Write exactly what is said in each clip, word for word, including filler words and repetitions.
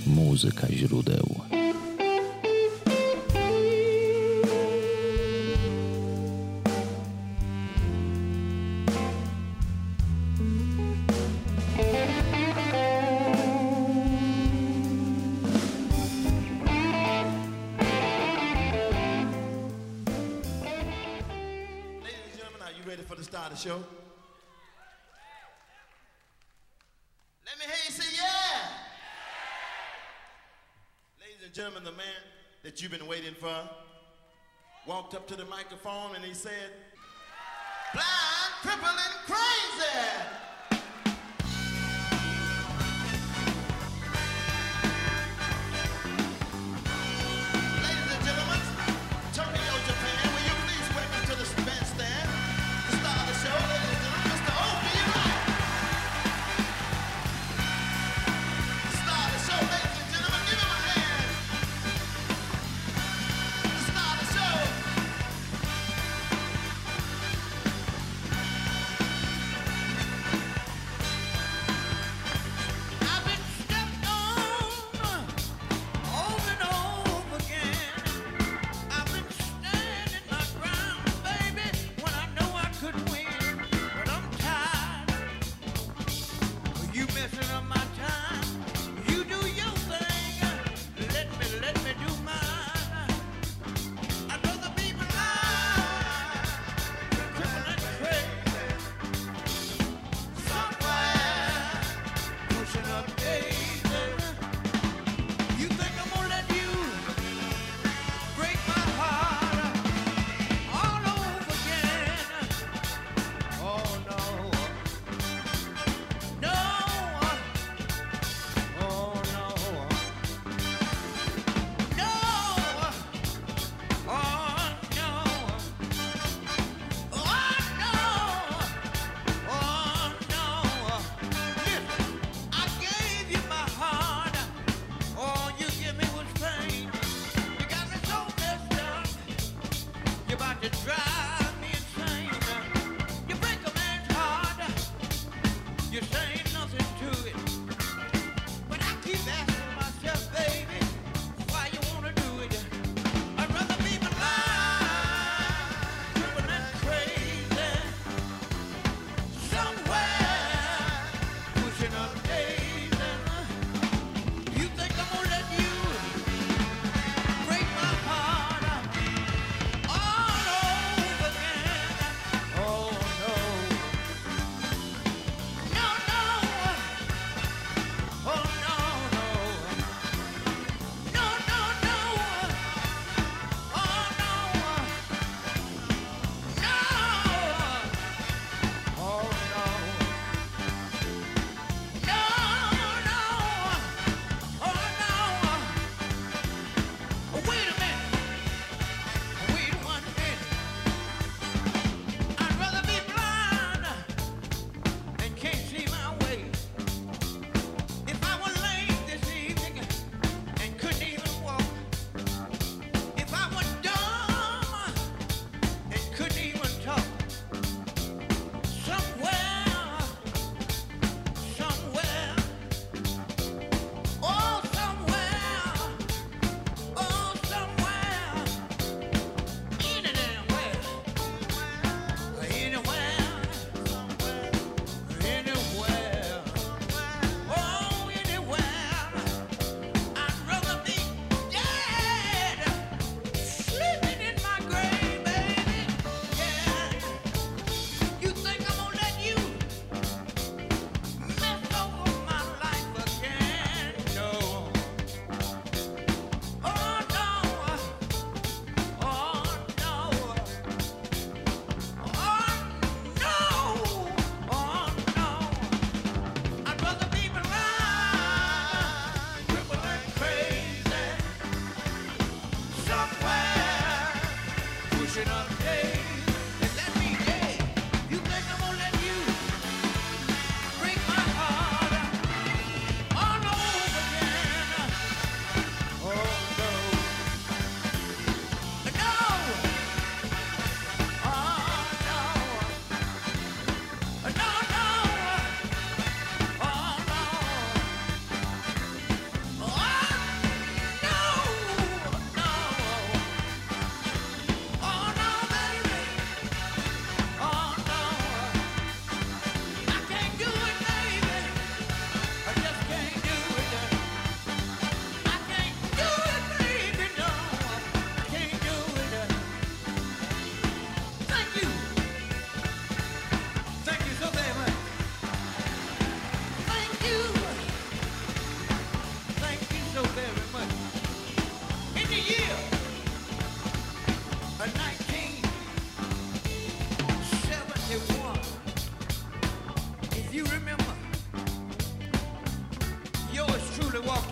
Muzyka źródeł. Start the show. Let me hear you say yeah. Ladies and gentlemen, the man that you've been waiting for walked up to the microphone and he said, blind, crippled, and crazy.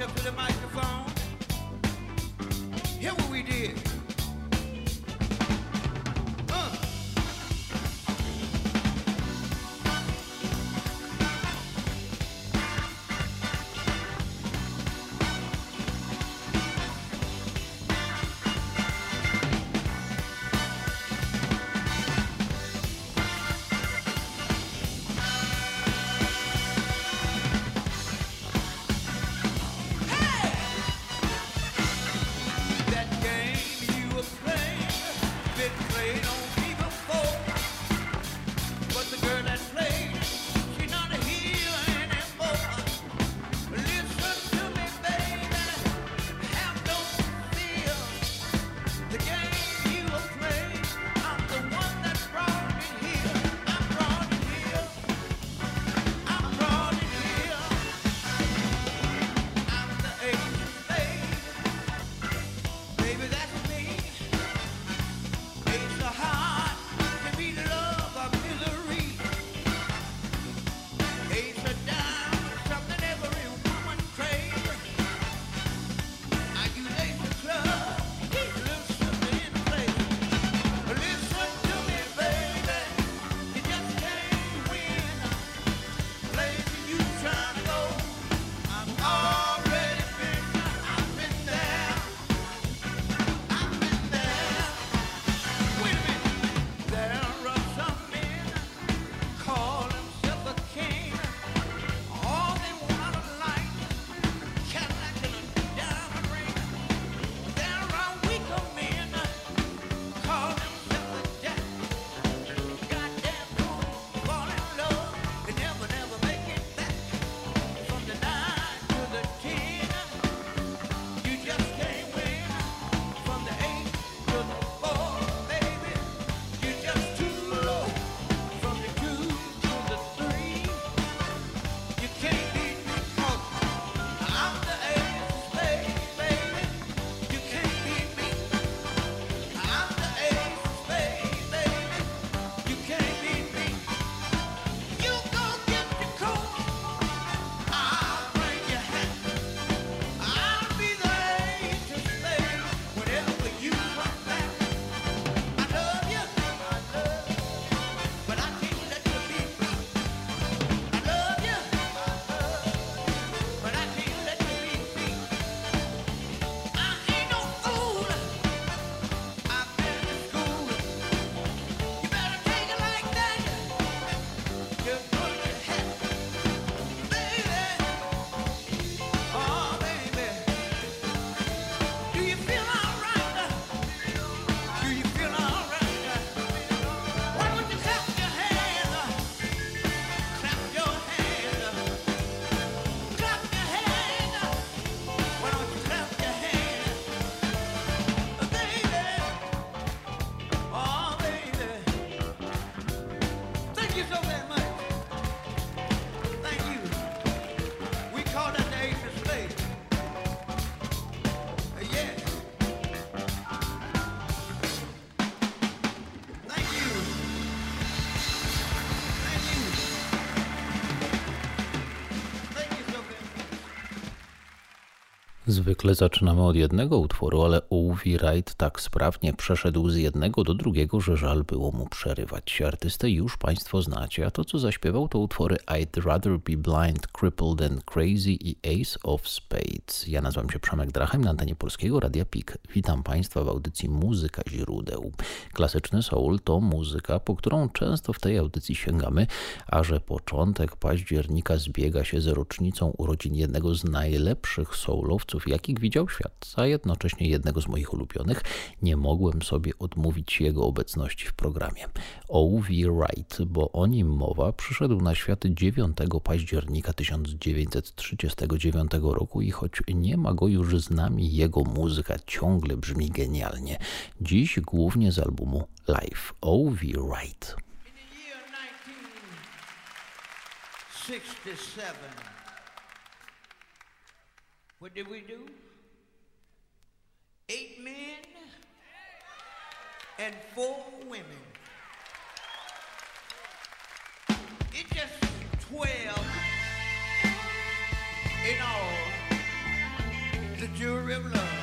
up to the microphone. Hear what we did. Uh. Zwykle zaczynamy od jednego utworu, ale Ouvie Wright tak sprawnie przeszedł z jednego do drugiego, że żal było mu przerywać. Artystę już Państwo znacie, a to co zaśpiewał to utwory I'd Rather Be Blind, Crippled and Crazy i Ace of Spades. Ja nazywam się Przemek Drachem, na antenie Polskiego Radia P I K. Witam Państwa w audycji Muzyka Źródeł. Klasyczny soul to muzyka, po którą często w tej audycji sięgamy, a że początek października zbiega się z rocznicą urodzin jednego z najlepszych soulowców, jakich widział świat, a jednocześnie jednego z moich ulubionych, nie mogłem sobie odmówić jego obecności w programie. Ouvie Wright, bo o nim mowa, przyszedł na świat dziewiątego października tysiąc dziewięćset trzydziestego dziewiątego roku i choć nie ma go już z nami, jego muzyka ciągle brzmi genialnie. Dziś głównie z albumu Live. Ouvie Wright. What did we do? Eight men and four women. It's just twelve in all. the jury of love.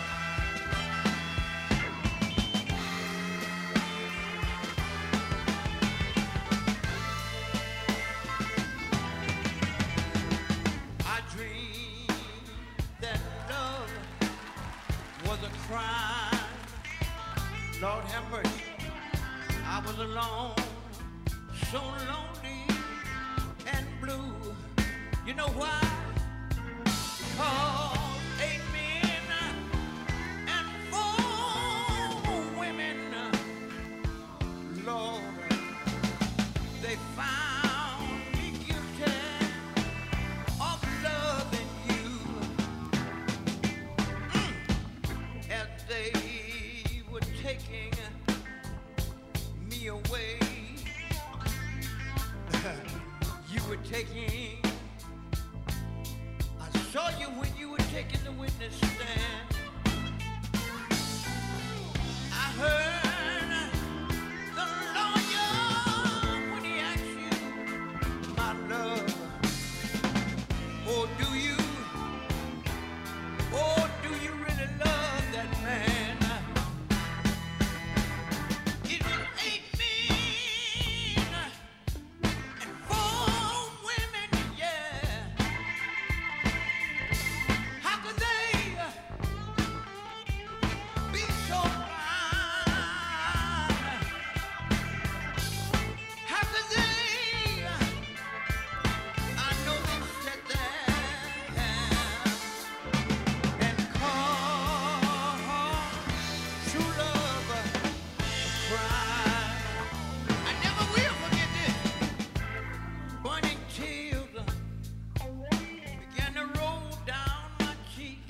I dreamed that love was a crime. Lord have mercy. I was alone, so lonely and blue. You know why? Because eight men and four women, Lord, they found me guilty of loving you. Mm. As they were taking me away, you were taking, I saw you when you were taking the witness stand. I heard the lawyer when he asked you, my love, oh do you, oh do you really love that man? It was eight men and four women, yeah. How could they be so blind? How could they? I know they sat there and called true love a crime. I never will forget this. Burning tears began to roll down my cheek,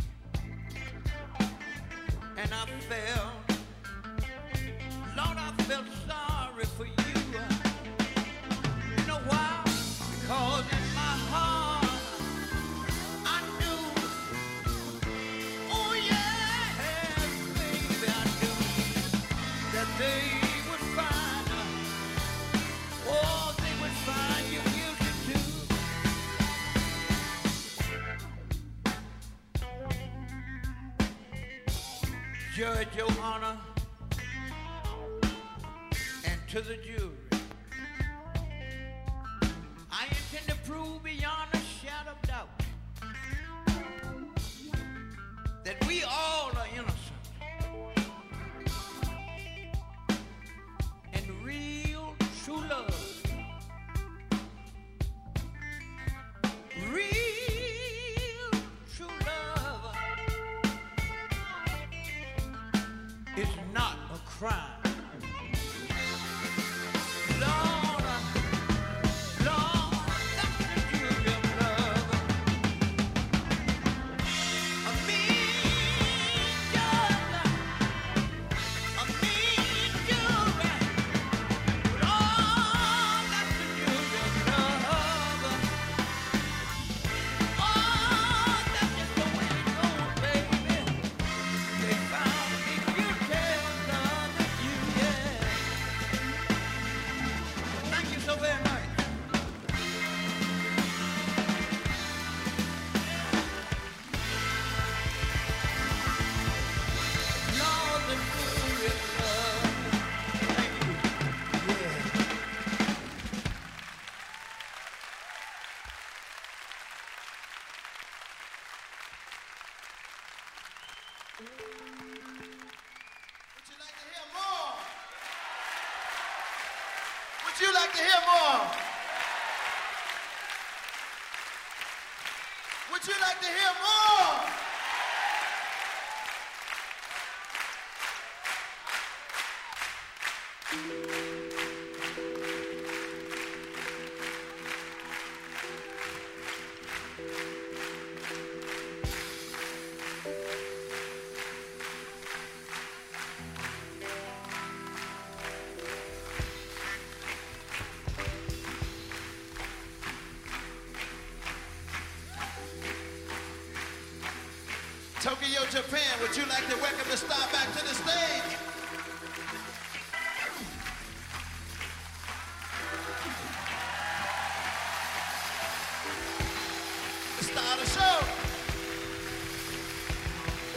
and I felt, Lord, I felt sorry for you. You know why? Because in my heart I knew, oh yes, baby, I knew that they would find, oh, they would find you guilty too. Judge, your honor, and to the jury, I intend to prove beyond a shadow of doubt that we all are innocent, and real true love, real true love is not a crime. Lord, Lord, that's the jury of love. A mean judge, a mean jury. Lord, that's the jury of love. Oh, that's just the way it goes, baby. They found me guilty of loving you, yeah. Thank you so very much. Lord, the jury of love. Thank you. Yeah. Would you like to hear more? Would you like to hear more? Would you like to hear more? Tokyo, Japan, would you like to welcome the star back to the stage? The star of the show.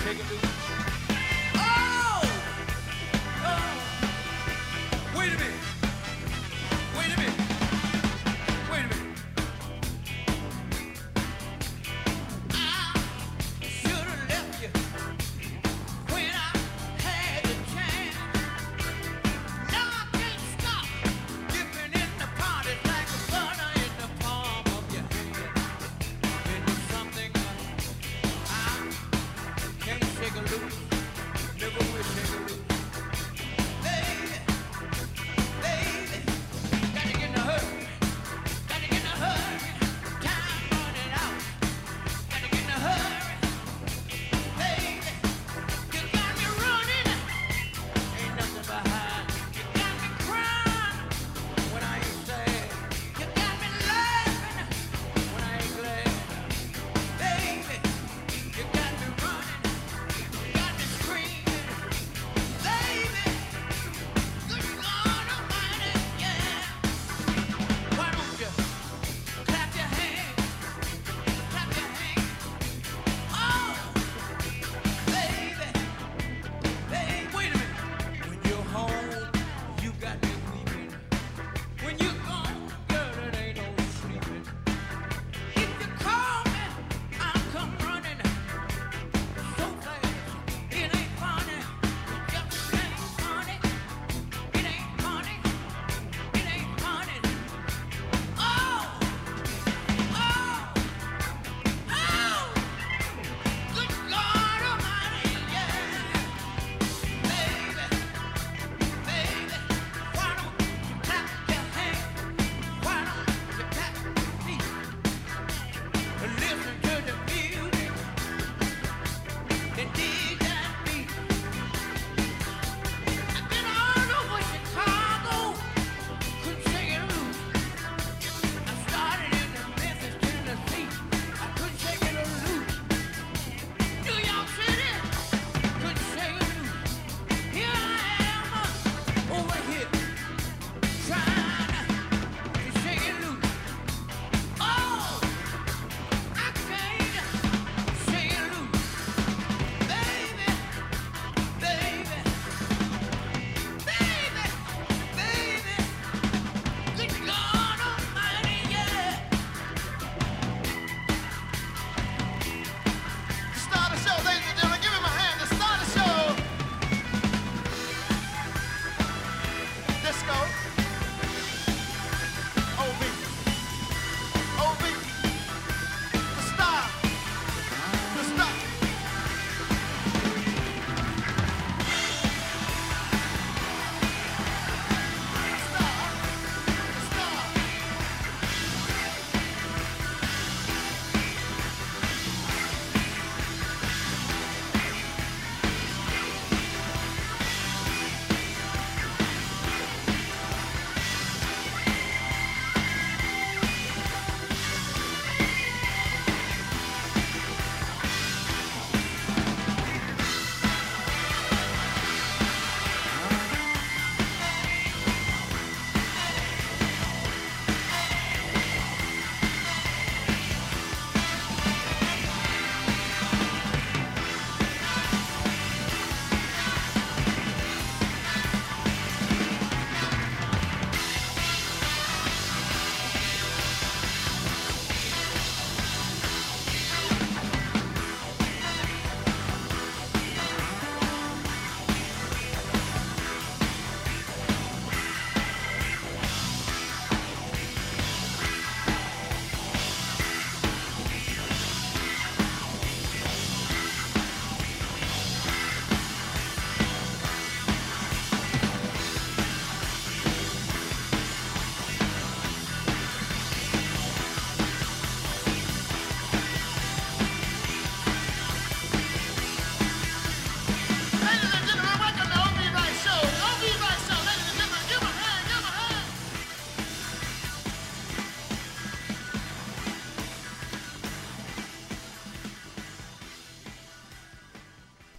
Take it, Lou. Oh! Oh! Wait a minute. Wait a minute. Wait a minute. I should have left you when I had the chance. Now I can't stop dipping in the party like a butter in the palm of your hand. Into something I can't shake a look.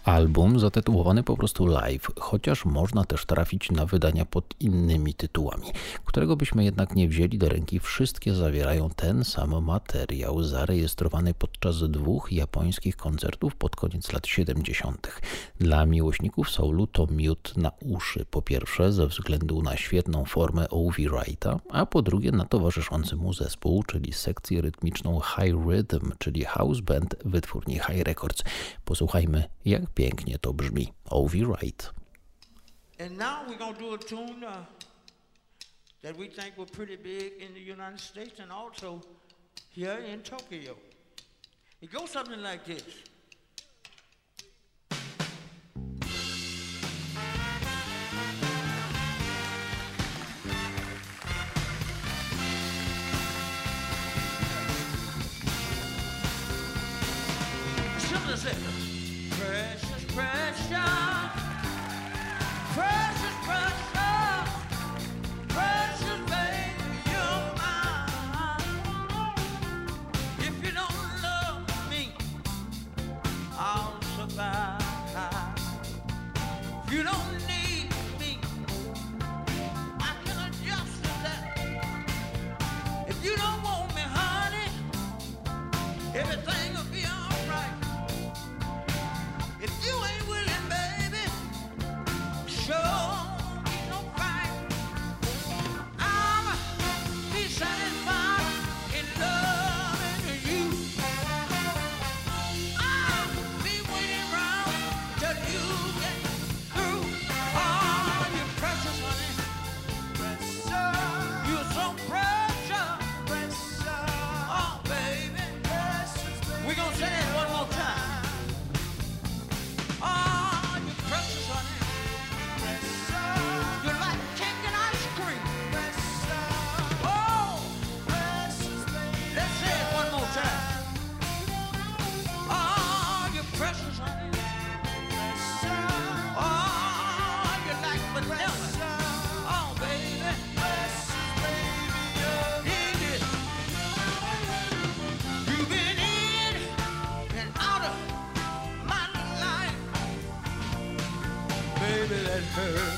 Album zatytułowany po prostu Live, chociaż można też trafić na wydania pod innymi tytułami, którego byśmy jednak nie wzięli do ręki. Wszystkie zawierają ten sam materiał, zarejestrowany podczas dwóch japońskich koncertów pod koniec lat siedemdziesiątych. Dla miłośników soulu to miód na uszy. Po pierwsze ze względu na świetną formę Ovi Wrighta, a po drugie na towarzyszący mu zespół, czyli sekcję rytmiczną High Rhythm, czyli house band wytwórni High Records. Posłuchajmy, jak pięknie to brzmi. Ovi Wright. And now we're gonna do a tune uh, that we think were pretty big in the United States and also here in Tokyo. It goes something like this. Simple as that. Precious, precious, precious, precious, precious baby, you're mine. If you don't love me, I'll survive. If you don't need me, I can adjust to that. If you don't want me, honey, everything will be alright. If you ain't willing, baby, sure ain't no fight. I'ma be satisfied in loving you. I'll be waiting around till you get through. Oh, you're precious, honey. Precious. You're so precious. Precious. Oh, baby. Precious, baby. We're gonna say that one more time. Oh, you're precious, honey. Precious. You're like cake and ice cream. Precious. Oh, precious, baby. Let's say it one more time. Oh, you're precious, honey. Precious. Oh, you're like vanilla. Oh, baby. Precious, baby. Dig it. You've been in and out of my life. Baby, that hurt.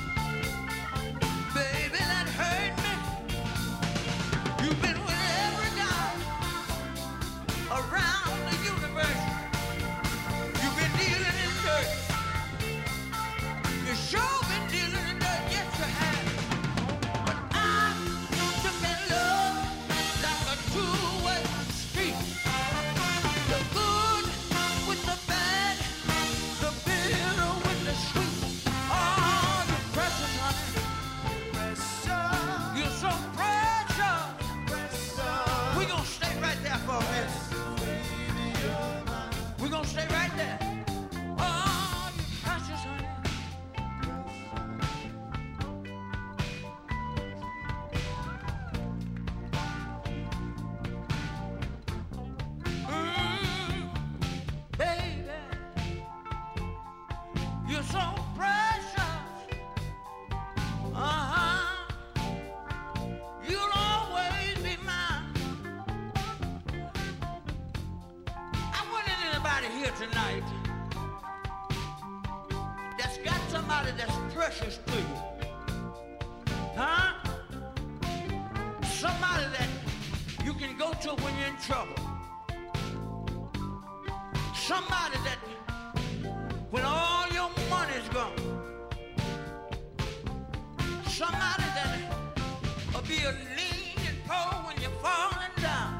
Baby, that hurt me. You've been with every guy around the universe. You've been dealing in dirt. You sure been dealing in dirt. Yes, you have. But I took that love like a two-way street. The good with the bad, the bitter with the sweet. Oh, you're precious, honey. Precious. You're so precious. Precious. We're gonna stay right there for a minute. We're gonna stay right there. Oh, you're precious, honey. Mm, baby, you're so precious. Uh-huh. You'll always be mine. I wonder if anybody here tonight that's got somebody that's precious to you. Huh? Somebody that you can go to when you're in trouble. Somebody that when all your money's gone. Somebody that will be a lean and poor when you're falling down.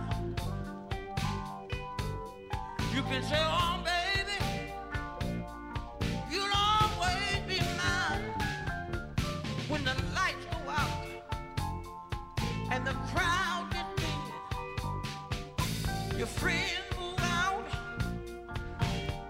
You can say, oh, baby, you'll always be mine. When the lights go out and the crowd gets big, your friends move out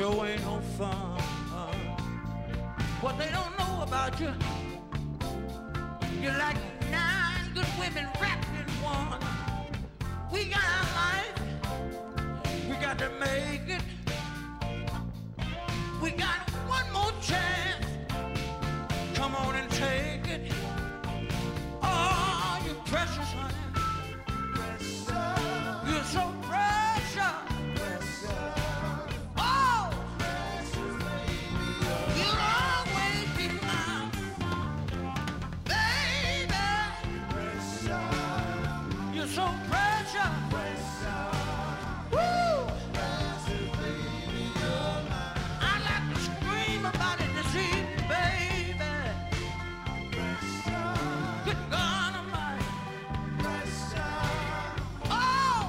sure ain't no fun. What they don't know about you, you're like nine good women wrapped in one. We got our life, we got to make it. We got one more chance. Come on and take it. Oh, you precious, honey. You're so precious. Oh, you'll always be mine, baby. You're so precious. Woo! I'd like to scream about it this evening, baby. Good God Almighty. Oh!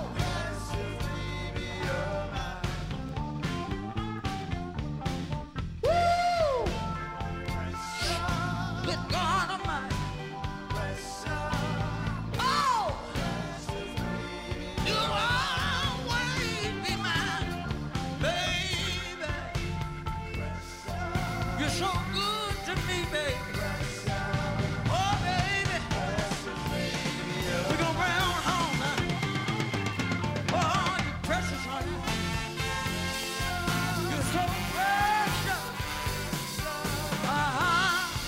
Woo! Good God Almighty. Oh! You'll always be mine, baby. You're so good to me, baby. Oh, baby. We're gonna round home now. Oh, you precious, honey. You're so precious. Uh-huh.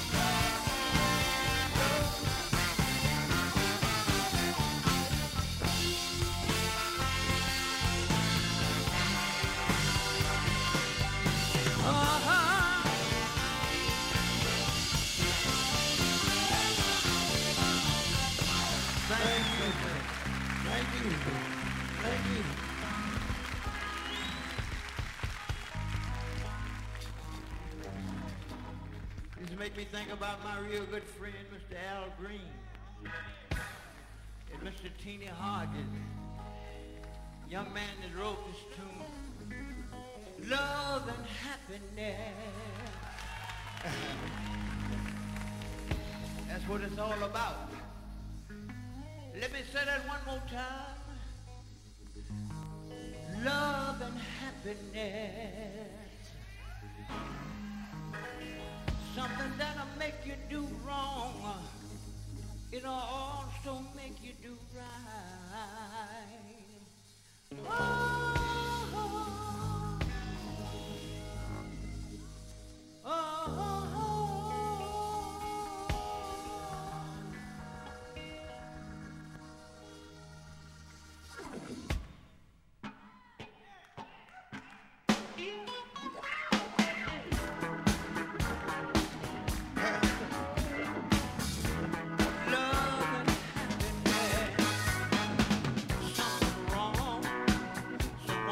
Uh-huh. Thank you. Thank you. Thank you. This make me think about my real good friend, Mister Al Green, and Mister Teeny Hodges, young man that wrote this tune, Love and Happiness. That's what it's all about. Let me say that one more time. Love and happiness. Something that'll make you do wrong. It'll also make you do right. Oh, oh, oh, oh. Love and happiness. Something wrong,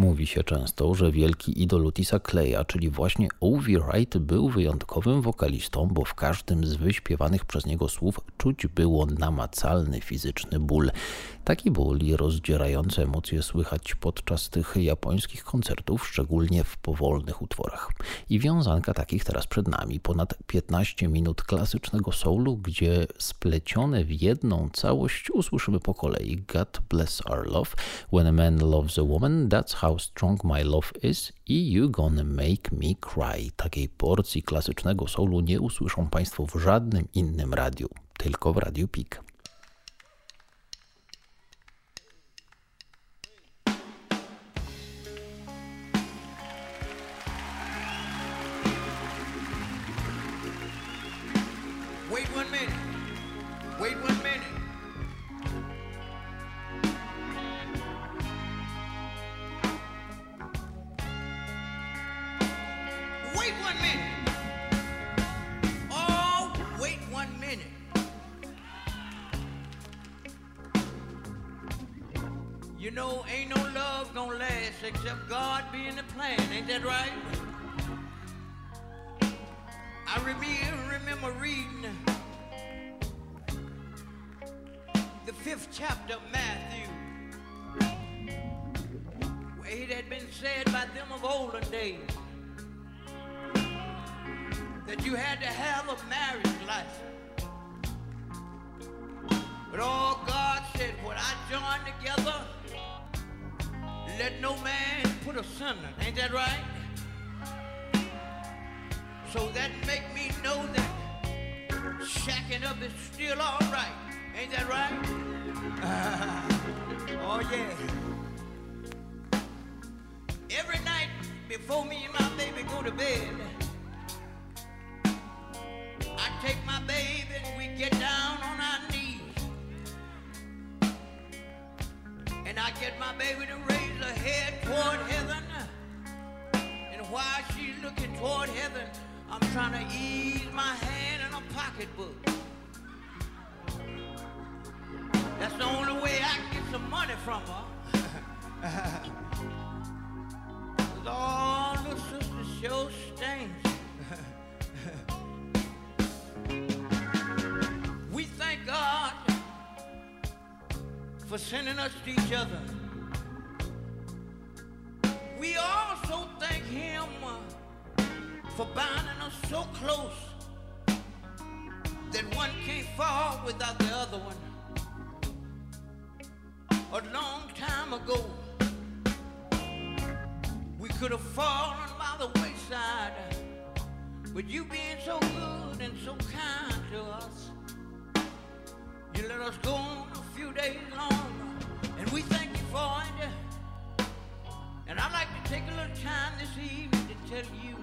Mówi się często, że wielki idol Otisa Claya, czyli właśnie Ovi Wright, był wyjątkowym wokalistą, bo w każdym z wyśpiewanych przez niego słów czuć było namacalny fizyczny ból. Taki ból i rozdzierające emocje słychać podczas tych japońskich koncertów, szczególnie w powolnych utworach. I wiązanka takich teraz przed nami. Ponad piętnaście minut klasycznego soulu, gdzie splecione w jedną całość usłyszymy po kolei God Bless Our Love, When a Man Loves a Woman, That's How Strong My Love Is i You Gonna Make Me Cry. Takiej porcji klasycznego soulu nie usłyszą Państwo w żadnym innym radiu, tylko w Radiu Pik. Wait one minute. Wait one minute. Wait one minute. Oh, wait one minute. You know, ain't no love gonna last except God be in the plan. Ain't that right? I remember, remember reading the fifth chapter of Matthew, where it had been said by them of olden days that you had to have a marriage license. But all God said, what I joined together, let no man put asunder. Ain't that right? So that make me know that shacking up is still all right. Ain't that right? Uh, oh, yeah. Every night before me and my baby go to bed, I take my baby and we get down on our knees. And I get my baby to raise her head toward heaven. And while she's looking toward heaven, I'm trying to ease my hand in a pocketbook. That's the only way I can get some money from her. Cause all the sisters show stains. We thank God for sending us to each other. We also thank Him for binding us so close that one can't fall without the other one. A long time ago, we could have fallen by the wayside, but you being so good and so kind to us, you let us go on a few days longer, and we thank you for it. And I'd like to take a little time this evening to tell you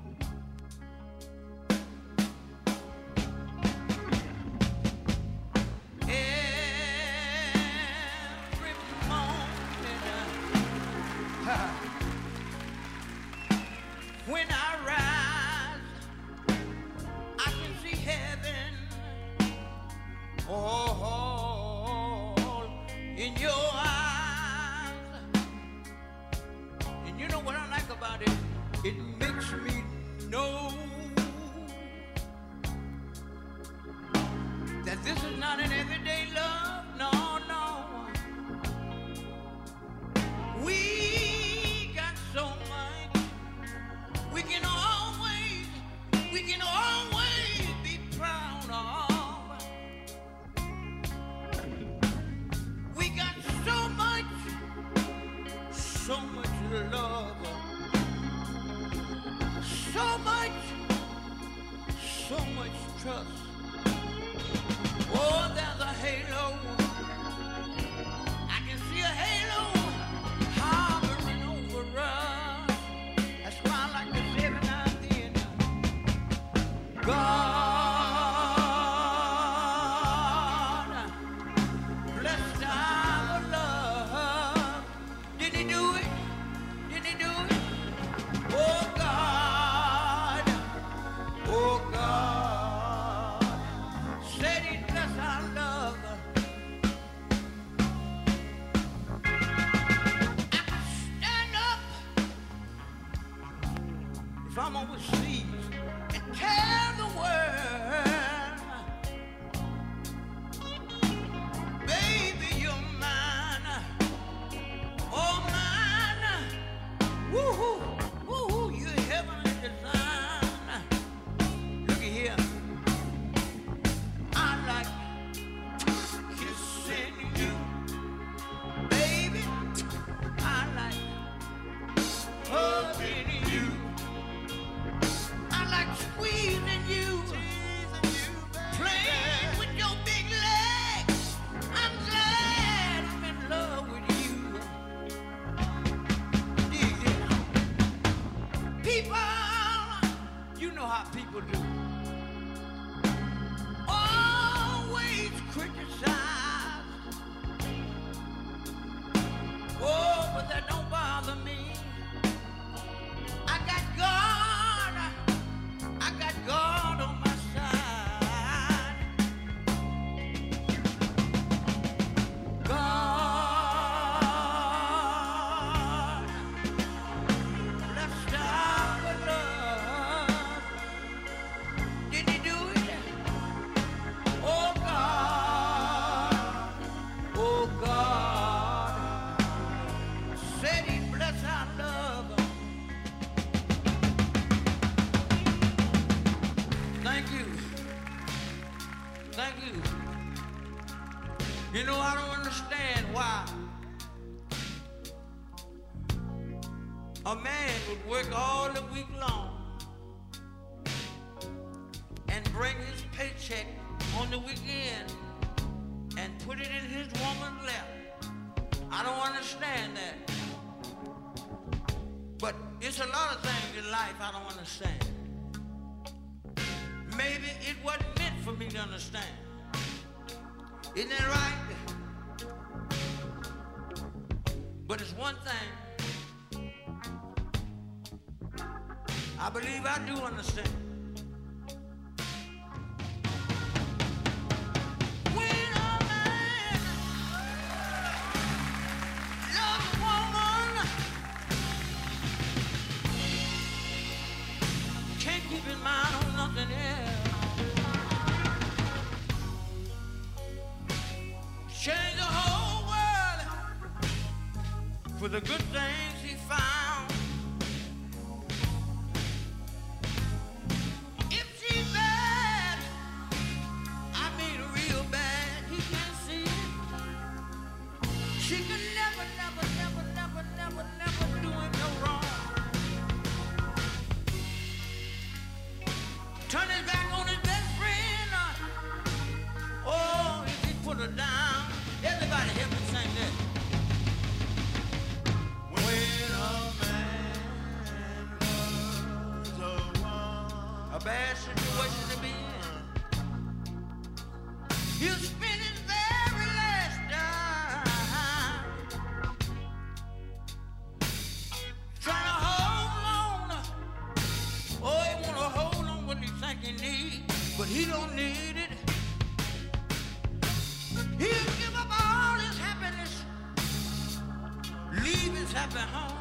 when I rise, I can see heaven all in your eyes. And you know what I like about it? It makes me know that this is not an everyday love, no, no. We got so much. We can always, we can always be proud of. We got so much, so much love. I don't understand why a man would work all the week long and bring his paycheck on the weekend and put it in his woman's lap. I don't understand that. But it's a lot of things in life I don't understand. Maybe it wasn't meant for me to understand. Isn't that right? But it's one thing I believe I do understand. When a man loves a woman, can't keep his mind on nothing else. Change the whole world for the good things he found. If she's bad, I mean real bad, he can't see it. She can never, never, never, never, never, never do him no wrong. Turn his back on his best friend. Oh, if he put her down. Everybody help me sing that. When a man loves a woman, A bad situation to be in. He'll spend his very last dime trying to hold on. Oh, he wanna hold on what he think he needs, but he don't need it. He'll give up all his happiness, leave his happy home,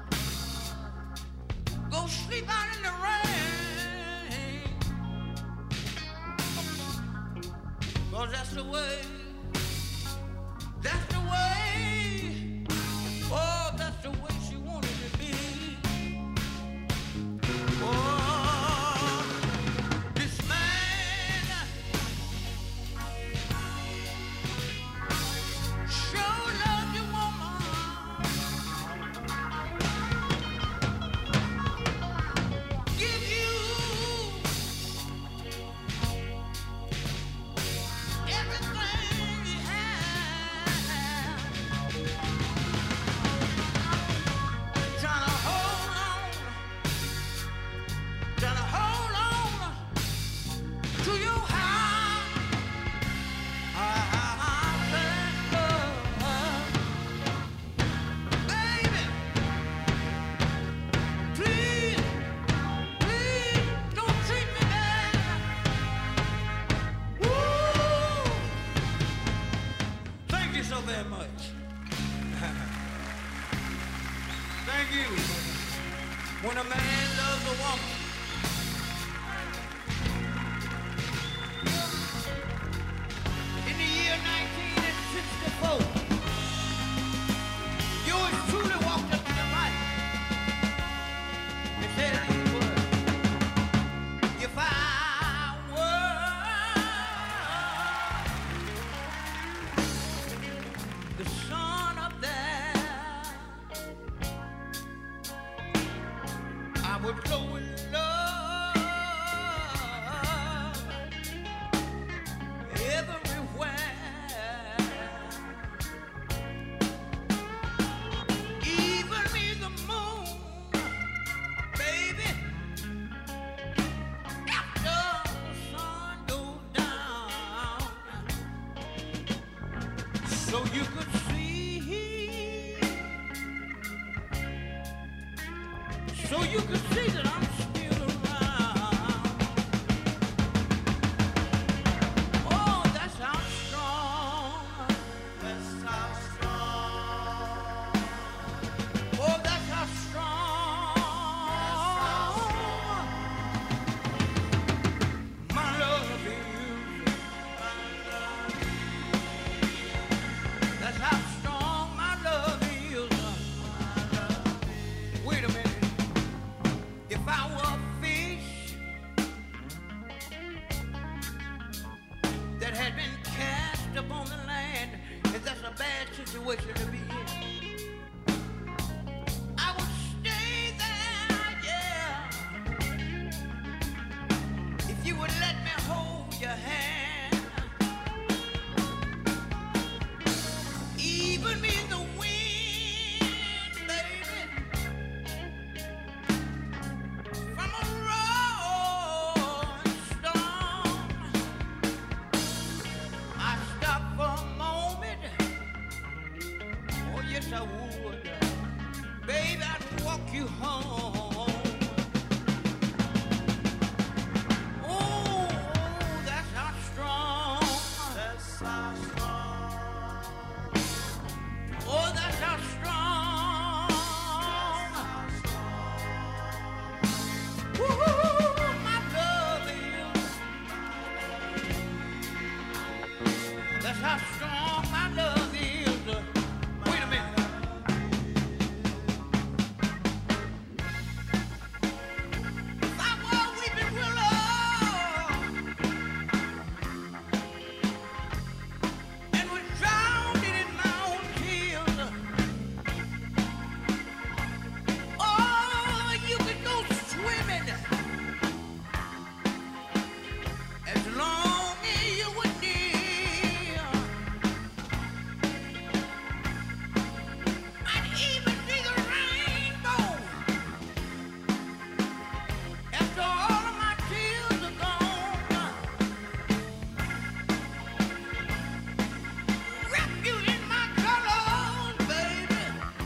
go sleep out in the rain. 'Cause that's the way, that's the way, oh, that's the way she wanted to be. Oh, this man sure love you, woman. Give you everything he has. Trying to hold on, trying to hold on to your heart. Baby, please, please don't treat me bad. Woo! Thank you so very much. Thank you. When a man loves a woman, in the year nineteen sixty-four, yours truly walked up to the mic and said these words. If I were the sun up there, I would glow in love everywhere. Even me, the moon, baby, after the sun goes down, so you could see, so you could see that I'm still around. Oh, that's how strong, that's how strong, oh, that's how strong, my love is. That's how strong my love is. Wait a minute. If I situation to be in. I would stay there, yeah, if you would let me hold your hand. Even me in the wind, baby, from a roaring storm, I stop for a moment. Oh yes, I would, baby. I'd walk you home. Oh, that's how strong. That's how strong. Oh, that's how strong. Woo-hoo, my love is. That's how strong my love is. Wait a minute. If I were a weeping willow and was drowned in my own tears, oh, you could go swimming as long as you were near. I'd even see the rainbow after all of my tears are gone. Wrap you in my colors, baby.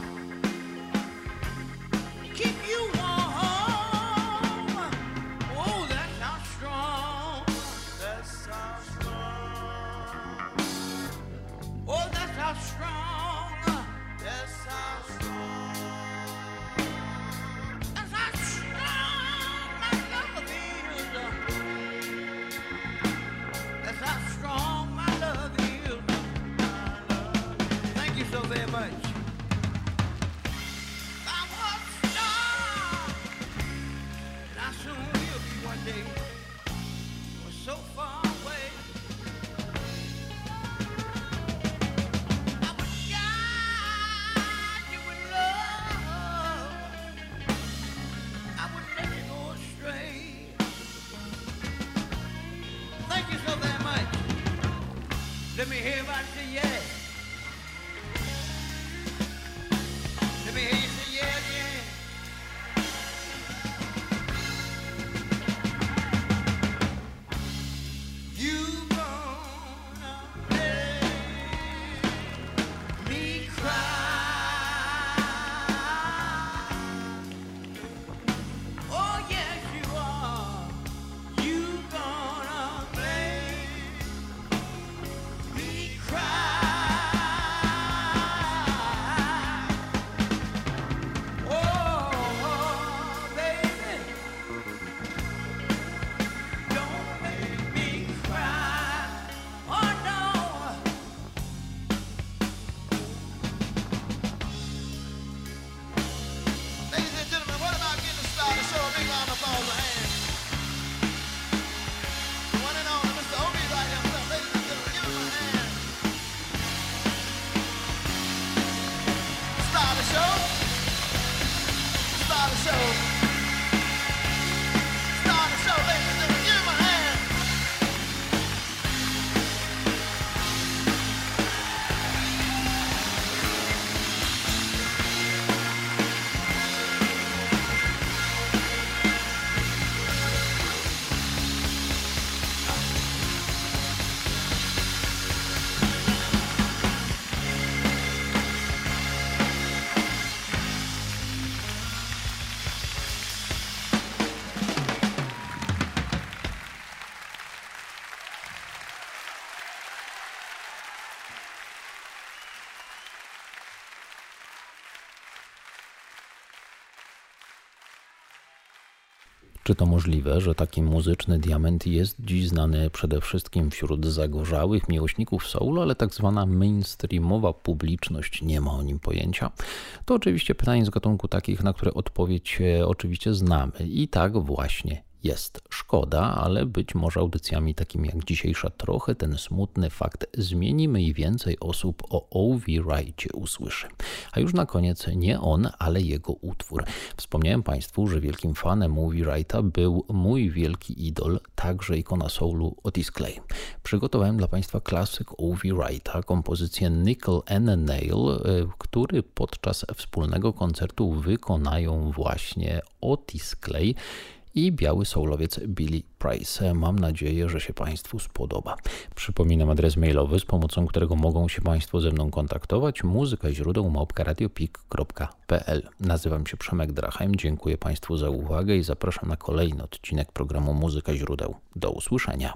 Keep you warm. Oh, that's how strong. That's how strong. Oh, that's how strong. That's how strong. That's how strong my love is. That's how strong my love is. Thank you so very much. I was a star, and I soon will be one day. Was so far away. I would guide you with love. I would let you go astray. Thank you so very much. Let me hear about you, yeah. Let me hear you say yeah, yeah. You gonna make me cry. Oh yes you are. You gonna make me cry. Oh baby, don't make me cry. Oh no. Ladies and gentlemen, what about getting started? Show a big round of applause of hands. The one and only Mister Obi right himself. Ladies and gentlemen, give him a hand. Start the show. Start the show. Start the show, ladies and gentlemen. Give him a hand. Czy to możliwe, że taki muzyczny diament jest dziś znany przede wszystkim wśród zagorzałych miłośników soulu, ale tak zwana mainstreamowa publiczność nie ma o nim pojęcia? To oczywiście pytanie z gatunku takich, na które odpowiedź oczywiście znamy. I tak właśnie Jest szkoda, ale być może audycjami takimi jak dzisiejsza trochę ten smutny fakt zmienimy i więcej osób o O V. Wrightie usłyszy. A już na koniec nie on, ale jego utwór. Wspomniałem Państwu, że wielkim fanem O V. Wrighta był mój wielki idol, także ikona soulu Otis Clay. Przygotowałem dla Państwa klasyk O V. Wrighta, kompozycję Nickel and a Nail, który podczas wspólnego koncertu wykonają właśnie Otis Clay i biały soulowiec Billy Price. Mam nadzieję, że się Państwu spodoba. Przypominam adres mailowy, z pomocą którego mogą się Państwo ze mną kontaktować. Muzyka źródeł małpka radiopik kropka p l. Nazywam się Przemek Drachem. Dziękuję Państwu za uwagę i zapraszam na kolejny odcinek programu Muzyka źródeł. Do usłyszenia.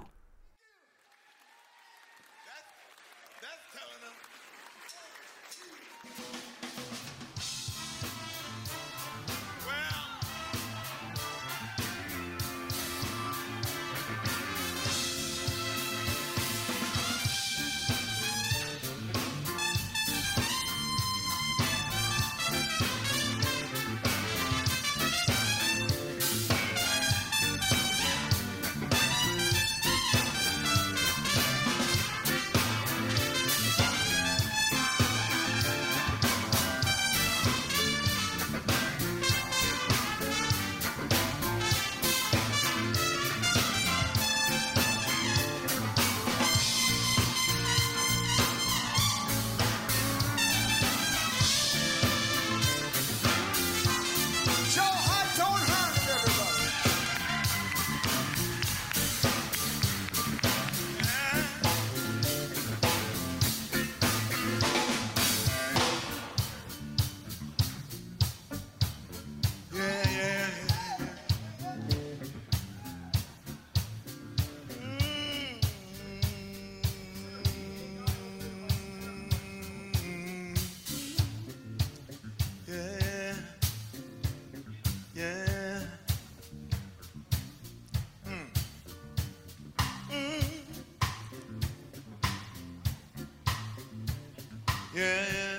Yeah.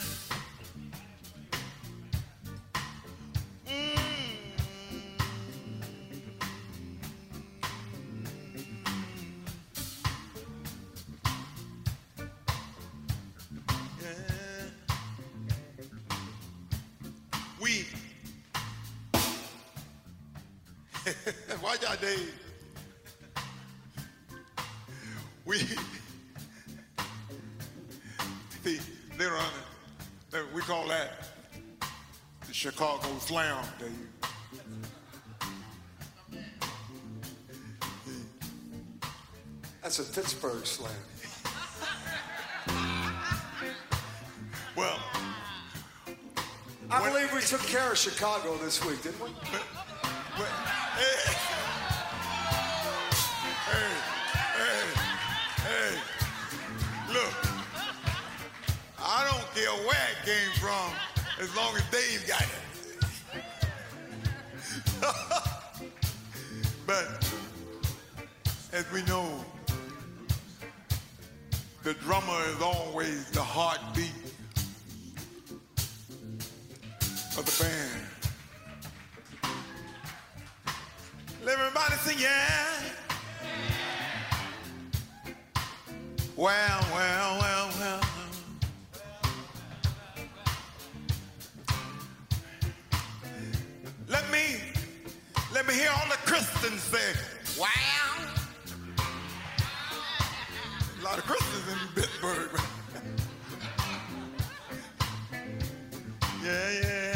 Mm. Yeah. We. Why y'all Dave? We. See, they're on it. We call that the Chicago Slam, Dave. That's a Pittsburgh slam. Well, I when, believe we took care of Chicago this week, didn't we? But, but, hey, hey, hey, hey, look, I don't care where it came from as long as Dave got it. But as we know, the drummer is always the heartbeat of the band. Let everybody sing, yeah. Well, well, well, well. Let me, let me hear all the Christians say, wow. A lot of Christians in Pittsburgh. Yeah, yeah.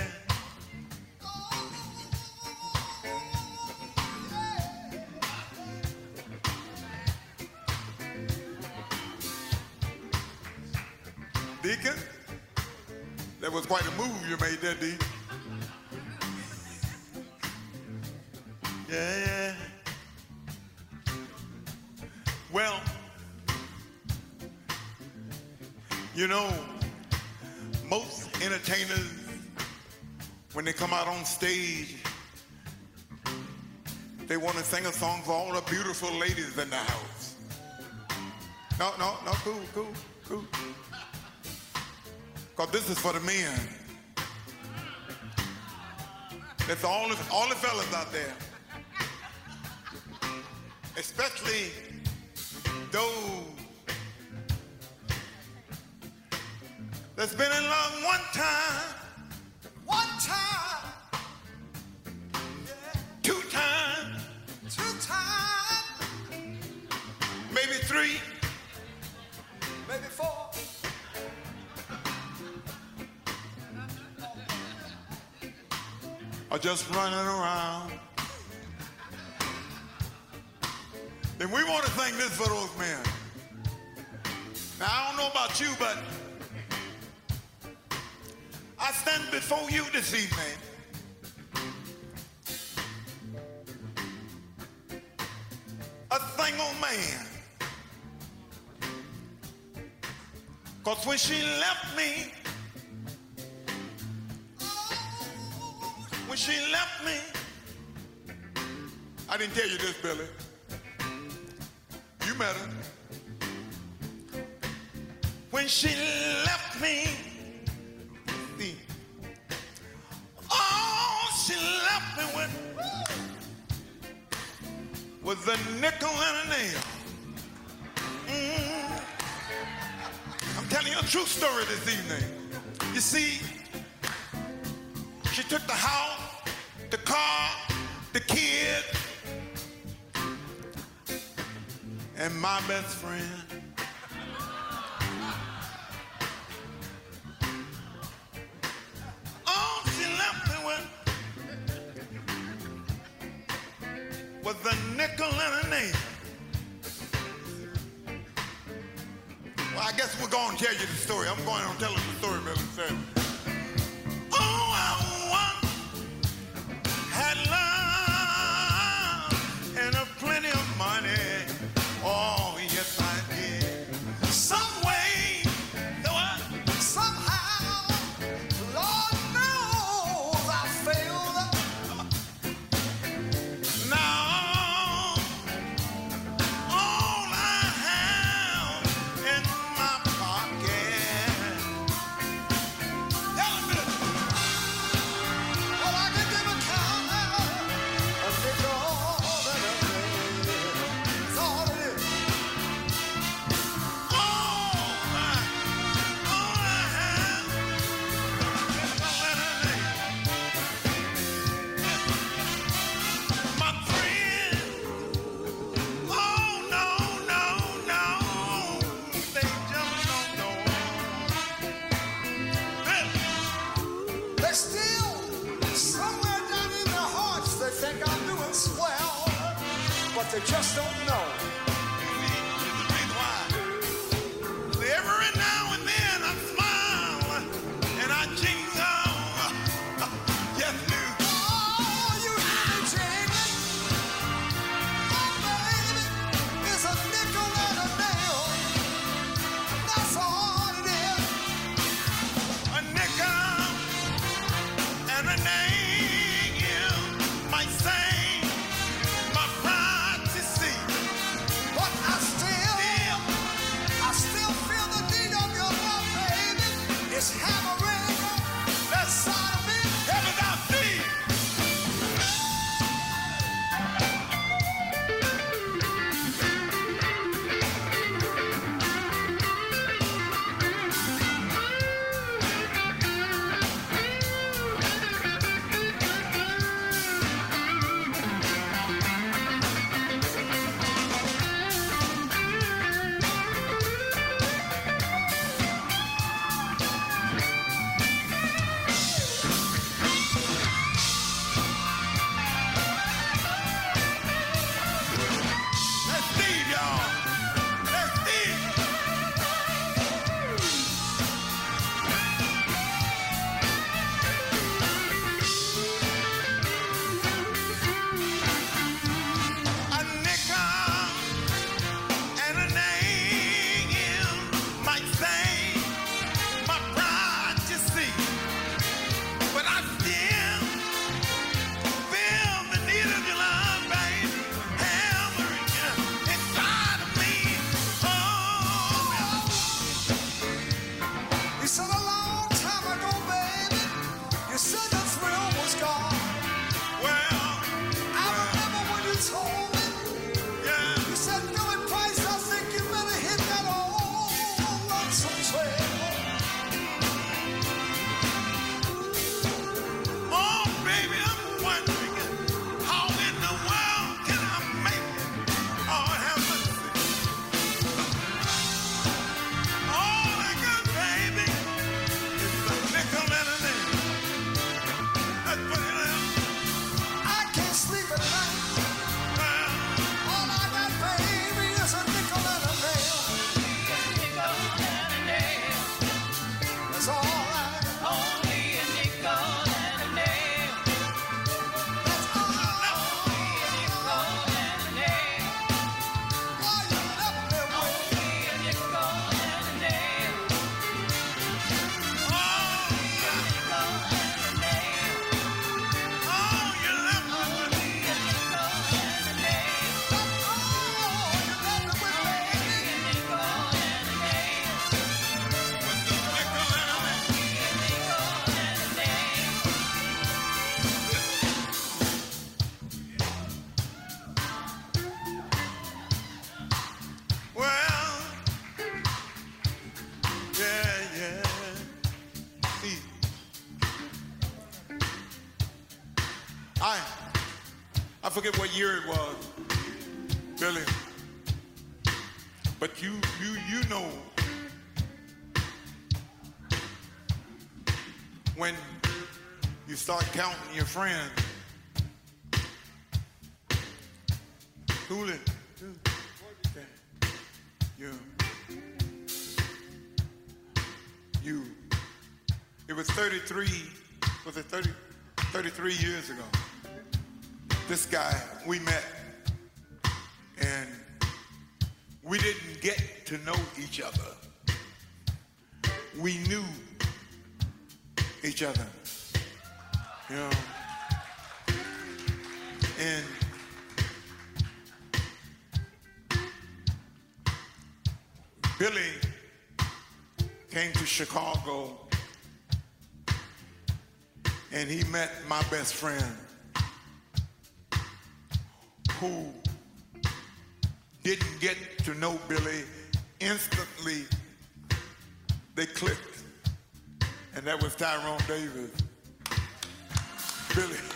Deacon, that was quite a move you made there, Deacon. Yeah, yeah. Well, you know, most entertainers, when they come out on stage, they want to sing a song for all the beautiful ladies in the house. No, no, no, cool, cool, cool. Because this is for the men. That's all the, all the fellas out there. especially those that's been in love one time, One time, two times, two times, maybe three, maybe four. are just running around. Then we want to thank this for those men. Now, I don't know about you, but I stand before you this evening a single man. Because when she left me, when she left me, I didn't tell you this, Billy. You met her. When she left me, see, all she left me with was a nickel and a nail. Mm. I'm telling you a true story this evening. You see, she took the house, the car, the kid, and my best friend. All she left me with was a nickel and a nail. Well, I guess we're going to tell you the story. I'm going to tell you the story, Billy said. Oh, I once had love and a plenty of money. Oh, yes, I did. Some way, know what? Somehow, Lord knows I failed. Now, all I have in my pocket. Tell me this. Well, I can give a count a nickel and a nail. That's all it is. All I, all I have is a lemonade. My friend, oh no, no, no, they just don't know. They still, somewhere down in their hearts, they think I'm doing swell, but they just don't know. Every now and then I smile and I jingle. Yes, do. Oh, you jingle. Oh, baby, it's a nickel and a nail. That's all it is. A nickel and a nail might say my pride to see. I, I forget what year it was, Billy. But you, you, you know, when you start counting your friends, Coolin', you, you, it was thirty-three, was it thirty, thirty-three years ago. This guy, we met, and we didn't get to know each other. We knew each other, you know, and Billy came to Chicago and he met my best friend who didn't get to know Billy. Instantly they clicked, and that was Tyrone Davis. Billy.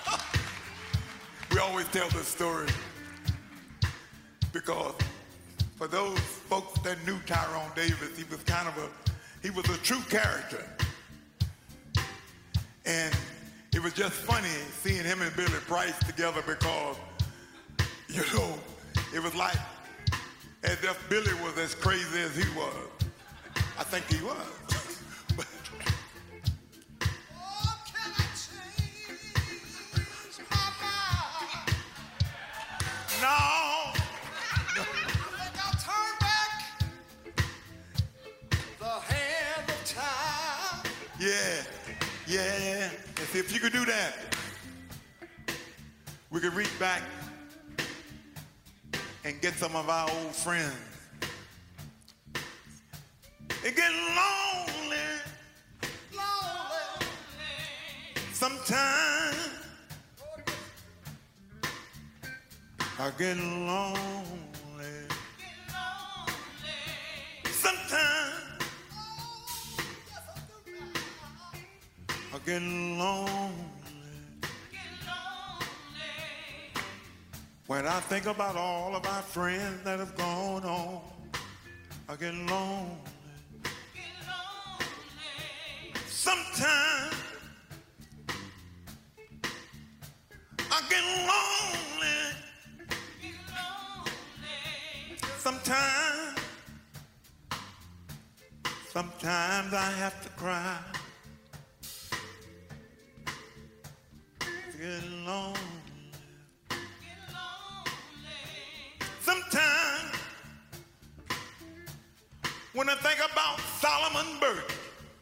We always tell this story because for those folks that knew Tyrone Davis, he was kind of a, he was a true character. And it was just funny seeing him and Billy Price together because, you know, it was like as if Billy was as crazy as he was. I think he was. But, Oh, can I change my mind? no. Think I'll turn back the hand of time. Yeah, yeah. And see, if you could do that, we could reach back and get some of our old friends. It get lonely Lonely. sometimes. I get lonely sometimes. I get lonely when I think about all of my friends that have gone on. I get lonely sometimes. I get lonely sometimes. Sometimes I have to cry. Get lonely. Sometimes when I think about Solomon Burke,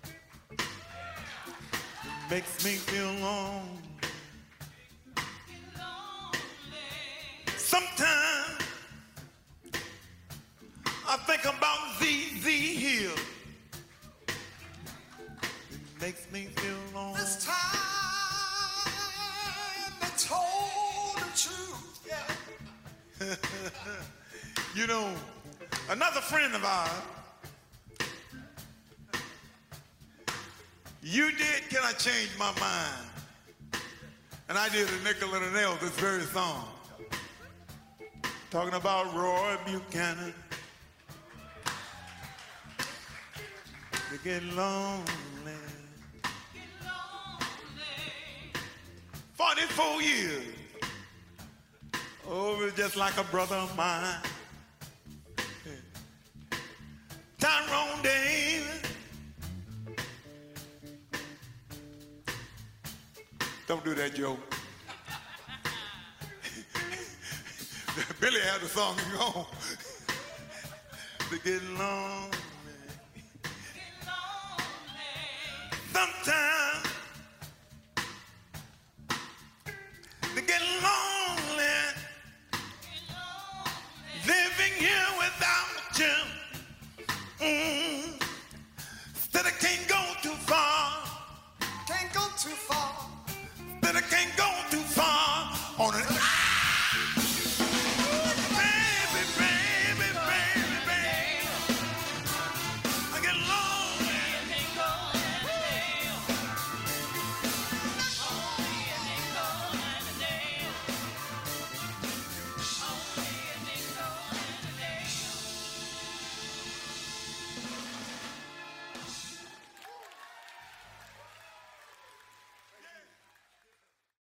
it makes me feel lonely. Sometimes I think about Z Z Hill. It makes me feel lonely. This time they told the truth. Yeah. You know, another friend of ours, you did Can I Change My Mind? And I did a nickel and a nail this very song. Talking about Roy Buchanan. You get lonely. forty-four years. Oh, it was just like a brother of mine. Tyrone Davis. Don't do that, Joe. Billy had the song in home. To get lonely. Sometimes to get lonely. Living here without you. Mm. That I can't go too far. Can't go too far. That I can't go